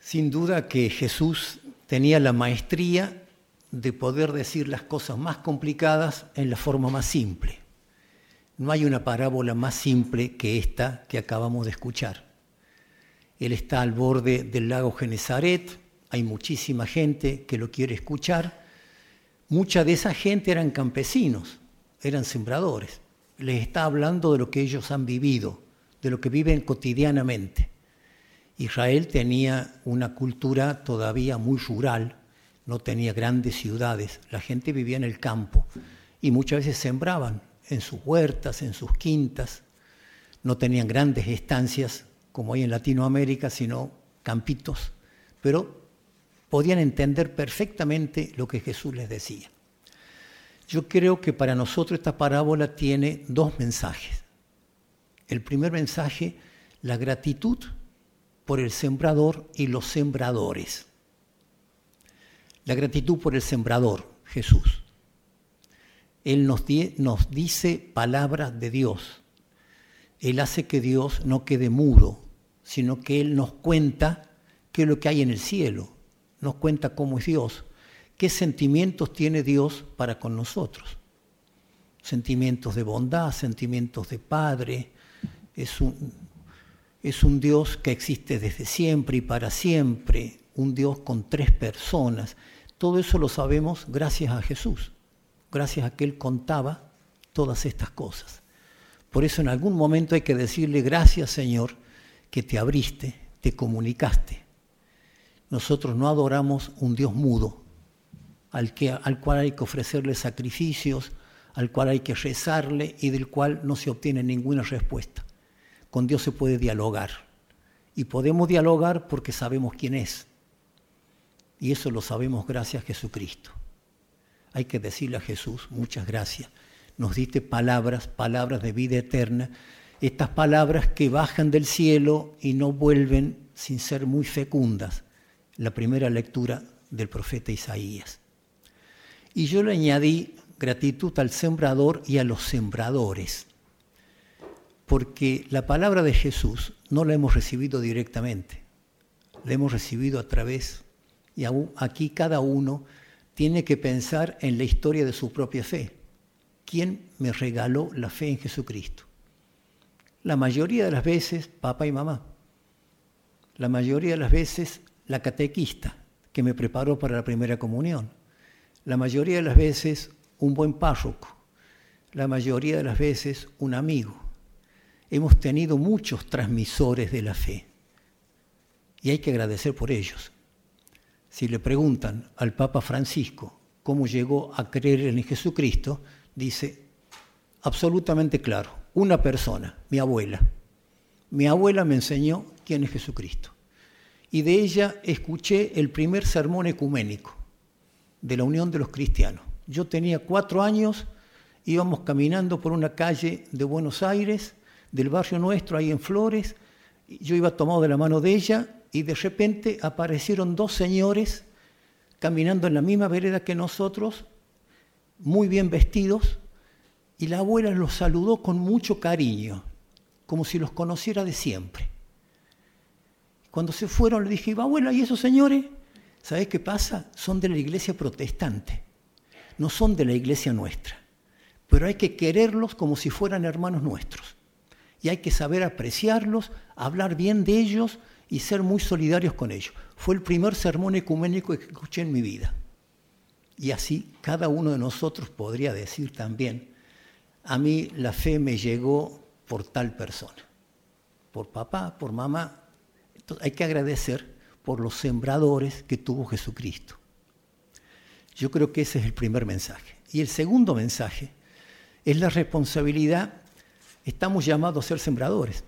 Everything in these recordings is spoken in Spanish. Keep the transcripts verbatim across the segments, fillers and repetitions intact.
Sin duda que Jesús tenía la maestría de poder decir las cosas más complicadas en la forma más simple. No hay una parábola más simple que esta que acabamos de escuchar. Él está al borde del lago Genesaret, hay muchísima gente que lo quiere escuchar. Mucha de esa gente eran campesinos, eran sembradores. Les está hablando de lo que ellos han vivido, de lo que viven cotidianamente. Israel tenía una cultura todavía muy rural, no tenía grandes ciudades, la gente vivía en el campo y muchas veces sembraban en sus huertas, en sus quintas, no tenían grandes estancias como hay en Latinoamérica, sino campitos, pero podían entender perfectamente lo que Jesús les decía. Yo creo que para nosotros esta parábola tiene dos mensajes. El primer mensaje, la gratitud por el sembrador y los sembradores. La gratitud por el sembrador, Jesús. Él nos, di, nos dice palabras de Dios. Él hace que Dios no quede mudo, sino que Él nos cuenta qué es lo que hay en el cielo. Nos cuenta cómo es Dios, qué sentimientos tiene Dios para con nosotros. Sentimientos de bondad, sentimientos de Padre. Es un, es un Dios que existe desde siempre y para siempre. Un Dios con tres personas. Todo eso lo sabemos gracias a Jesús. Gracias a que Él contaba todas estas cosas. Por eso en algún momento hay que decirle gracias, Señor, que te abriste, te comunicaste. Nosotros no adoramos un Dios mudo, al, que, al cual hay que ofrecerle sacrificios, al cual hay que rezarle y del cual no se obtiene ninguna respuesta. Con Dios se puede dialogar. Y podemos dialogar porque sabemos quién es. Y eso lo sabemos gracias a Jesucristo. Hay que decirle a Jesús, muchas gracias. Nos diste palabras, palabras de vida eterna. Estas palabras que bajan del cielo y no vuelven sin ser muy fecundas. La primera lectura del profeta Isaías. Y yo le añadí gratitud al sembrador y a los sembradores. Porque la palabra de Jesús no la hemos recibido directamente. La hemos recibido a través, y aún aquí cada uno tiene que pensar en la historia de su propia fe. ¿Quién me regaló la fe en Jesucristo? La mayoría de las veces, papá y mamá. La mayoría de las veces, la catequista, que me preparó para la primera comunión. La mayoría de las veces, un buen párroco. La mayoría de las veces, un amigo. Hemos tenido muchos transmisores de la fe. Y hay que agradecer por ellos. Si le preguntan al Papa Francisco cómo llegó a creer en Jesucristo, dice, absolutamente claro, una persona, mi abuela. Mi abuela me enseñó quién es Jesucristo. Y de ella escuché el primer sermón ecuménico de la Unión de los Cristianos. Yo tenía cuatro años, íbamos caminando por una calle de Buenos Aires, del barrio nuestro, ahí en Flores. Yo iba tomado de la mano de ella y de repente aparecieron dos señores caminando en la misma vereda que nosotros, muy bien vestidos, y la abuela los saludó con mucho cariño, como si los conociera de siempre. Cuando se fueron le dije, abuela, ¿y esos señores? ¿Sabés qué pasa? Son de la iglesia protestante, no son de la iglesia nuestra, pero hay que quererlos como si fueran hermanos nuestros. Y hay que saber apreciarlos, hablar bien de ellos y ser muy solidarios con ellos. Fue el primer sermón ecuménico que escuché en mi vida. Y así cada uno de nosotros podría decir también, a mí la fe me llegó por tal persona, por papá, por mamá. Entonces hay que agradecer por los sembradores que tuvo Jesucristo. Yo creo que ese es el primer mensaje. Y el segundo mensaje es la responsabilidad. Estamos llamados a ser sembradores.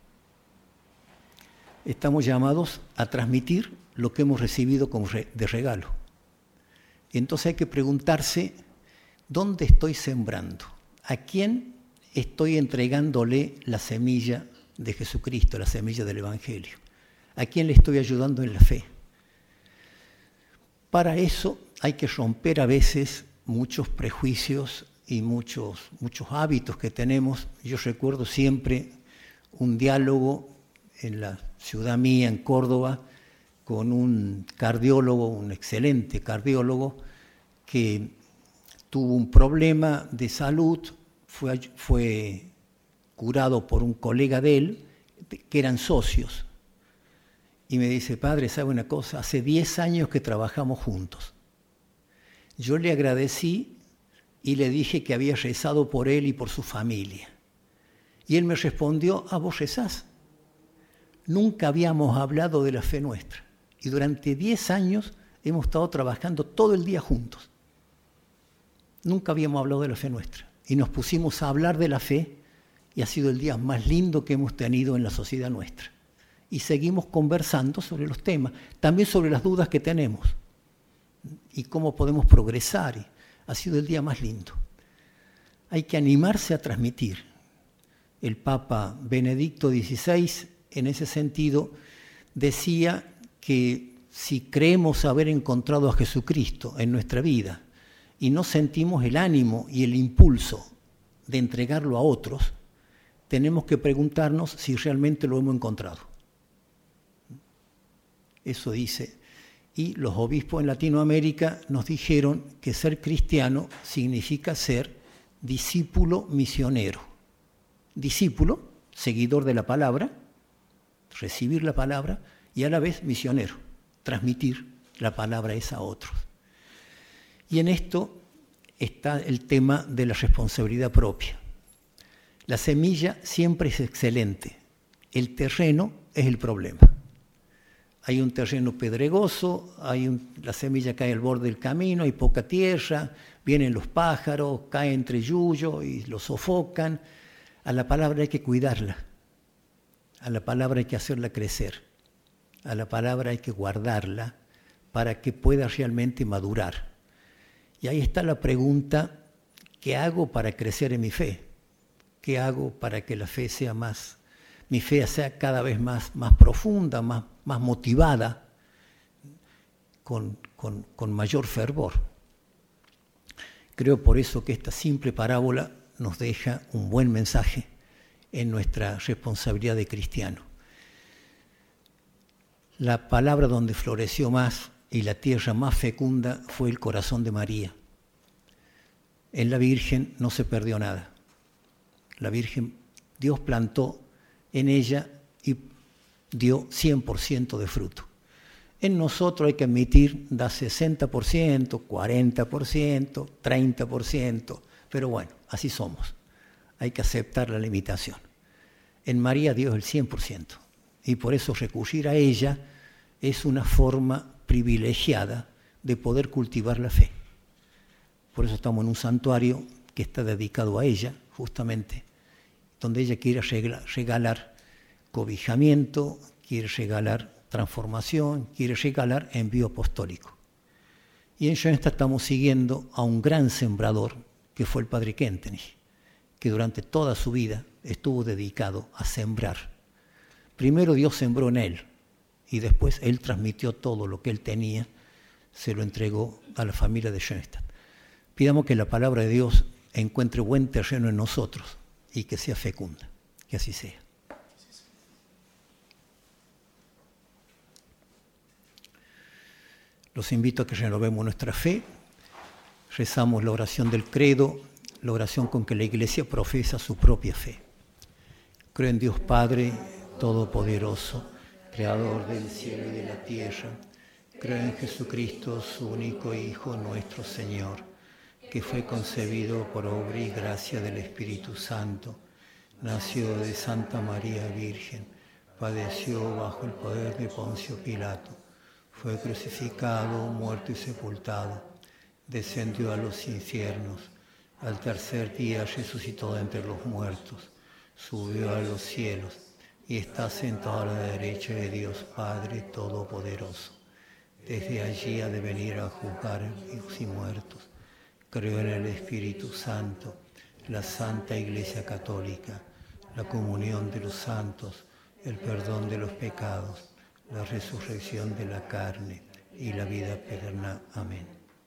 Estamos llamados a transmitir lo que hemos recibido como de regalo. Entonces hay que preguntarse, ¿dónde estoy sembrando? ¿A quién estoy entregándole la semilla de Jesucristo, la semilla del Evangelio? ¿A quién le estoy ayudando en la fe? Para eso hay que romper a veces muchos prejuicios y muchos, muchos hábitos que tenemos. Yo recuerdo siempre un diálogo en la ciudad mía, en Córdoba, con un cardiólogo, un excelente cardiólogo, que tuvo un problema de salud, fue, fue curado por un colega de él, que eran socios. Y me dice, padre, ¿sabe una cosa? Hace diez años que trabajamos juntos. Yo le agradecí y le dije que había rezado por él y por su familia. Y él me respondió, ah, ¿vos rezás? Nunca habíamos hablado de la fe nuestra. Y durante diez años hemos estado trabajando todo el día juntos. Nunca habíamos hablado de la fe nuestra. Y nos pusimos a hablar de la fe y ha sido el día más lindo que hemos tenido en la sociedad nuestra. Y seguimos conversando sobre los temas, también sobre las dudas que tenemos y cómo podemos progresar. Y ha sido el día más lindo. Hay que animarse a transmitir. El Papa Benedicto dieciséis, en ese sentido, decía que si creemos haber encontrado a Jesucristo en nuestra vida y no sentimos el ánimo y el impulso de entregarlo a otros, tenemos que preguntarnos si realmente lo hemos encontrado. Eso dice. Y los obispos en Latinoamérica nos dijeron que ser cristiano significa ser discípulo misionero. Discípulo, seguidor de la palabra, recibir la palabra, y a la vez misionero, transmitir la palabra esa a otros. Y en esto está el tema de la responsabilidad propia. La semilla siempre es excelente, el terreno es el problema. Hay un terreno pedregoso, hay un, la semilla cae al borde del camino, hay poca tierra, vienen los pájaros, cae entre yuyos y lo sofocan. A la palabra hay que cuidarla, a la palabra hay que hacerla crecer, a la palabra hay que guardarla para que pueda realmente madurar. Y ahí está la pregunta, ¿qué hago para crecer en mi fe? ¿Qué hago para que la fe sea más, mi fe sea cada vez más, más profunda, más, más motivada, con, con, con mayor fervor? Creo por eso que esta simple parábola nos deja un buen mensaje en nuestra responsabilidad de cristiano. La palabra donde floreció más y la tierra más fecunda fue el corazón de María. En la Virgen no se perdió nada. La Virgen, Dios plantó en ella y dio cien por ciento de fruto. En nosotros hay que admitir, da sesenta por ciento, cuarenta por ciento, treinta por ciento, pero bueno, así somos. Hay que aceptar la limitación. En María dio el cien por ciento y por eso recurrir a ella es una forma privilegiada de poder cultivar la fe. Por eso estamos en un santuario que está dedicado a ella, justamente, donde ella quiere regalar cobijamiento, quiere regalar transformación, quiere regalar envío apostólico. Y en Schoenstatt estamos siguiendo a un gran sembrador que fue el padre Kentenich, que durante toda su vida estuvo dedicado a sembrar. Primero Dios sembró en él y después él transmitió todo lo que él tenía, se lo entregó a la familia de Schoenstatt. Pidamos que la palabra de Dios encuentre buen terreno en nosotros y que sea fecunda, que así sea. Los invito a que renovemos nuestra fe, rezamos la oración del credo, la oración con que la Iglesia profesa su propia fe. Creo en Dios Padre Todopoderoso, Creador del cielo y de la tierra. Creo en Jesucristo, su único Hijo, nuestro Señor, que fue concebido por obra y gracia del Espíritu Santo, nació de Santa María Virgen, padeció bajo el poder de Poncio Pilato, fue crucificado, muerto y sepultado, descendió a los infiernos, al tercer día resucitó de entre los muertos, subió a los cielos y está sentado a la derecha de Dios Padre Todopoderoso. Desde allí ha de venir a juzgar vivos y muertos. Creo en el Espíritu Santo, la Santa Iglesia Católica, la comunión de los santos, el perdón de los pecados, la resurrección de la carne y la vida eterna. Amén.